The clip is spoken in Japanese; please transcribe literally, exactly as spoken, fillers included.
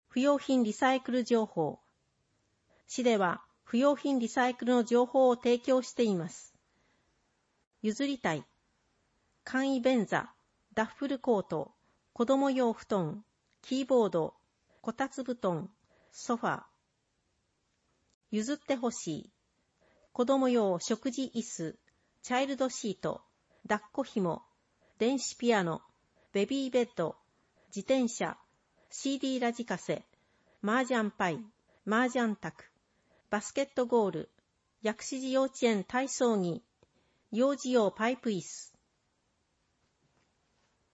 不用品リサイクル情報。市では不用品リサイクルの情報を提供しています。譲りたい。簡易便座、ダッフルコート、子供用布団、キーボード、こたつ布団、ソファー。譲ってほしい。子供用食事椅子、チャイルドシート、抱っこ紐、電子ピアノ、ベビーベッド、自転車、シーディー ラジカセ、麻雀パイ、麻雀卓、バスケットゴール、薬師寺幼稚園体操着、幼児用パイプ椅子。